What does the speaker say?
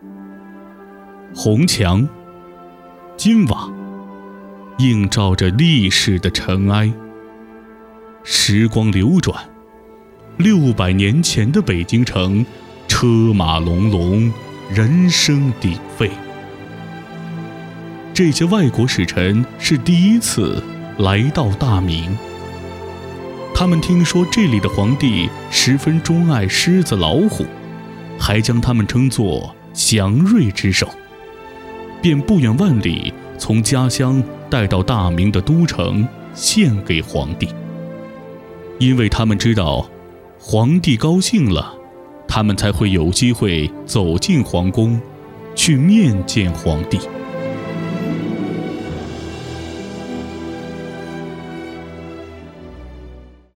红墙、金瓦，映照着历史的尘埃。时光流转，600年前的北京城，车马隆隆，人声鼎沸。这些外国使臣是第一次来到大明，他们听说这里的皇帝十分钟爱狮子老虎，还将他们称作祥瑞之兽，便不远万里从家乡带到大明的都城献给皇帝。因为他们知道皇帝高兴了，他们才会有机会走进皇宫去面见皇帝。